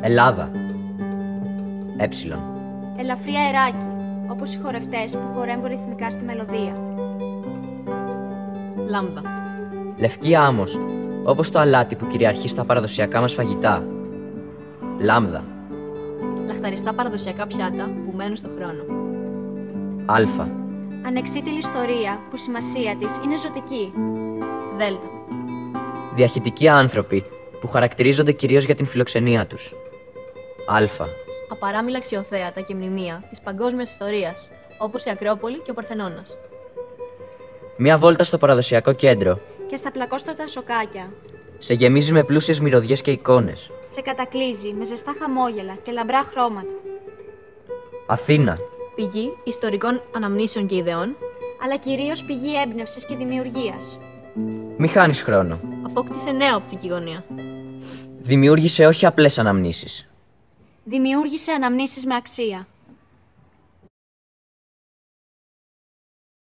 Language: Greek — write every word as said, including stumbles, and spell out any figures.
Ελλάδα. Έψιλον. Ελαφρύ αεράκι, όπως οι χορευτές που χορεύουν ρυθμικά στη μελωδία. Λάμδα. Λευκή άμμος, όπως το αλάτι που κυριαρχεί στα παραδοσιακά μας φαγητά. Λάμδα. Λαχταριστά παραδοσιακά πιάτα που μένουν στο χρόνο. Αλφα. Ανεξίτηλη ιστορία που σημασία της είναι ζωτική. Δέλτα. Διαχυτικοί άνθρωποι που χαρακτηρίζονται κυρίως για την φιλοξενία τους. Αλφα. Απαράμιλα αξιοθέατα και μνημεία της παγκόσμιας ιστορίας, όπως η Ακρόπολη και ο Παρθενώνας. Μία βόλτα στο παραδοσιακό κέντρο. Και στα πλακόστρωτα σοκάκια. Σε γεμίζει με πλούσιες μυρωδιές και εικόνες. Σε κατακλείζει με ζεστά χαμόγελα και λαμπρά χρώματα. Αθήνα. Πηγή ιστορικών αναμνήσεων και ιδεών, Αλλά κυρίως πηγή έμπνευσης και δημιουργίας. Μη χάνεις χρόνο. απόκτησε νέα οπτική γωνία. Δημιούργησε όχι απλές αναμνήσεις. Δημιούργησε αναμνήσεις με αξία.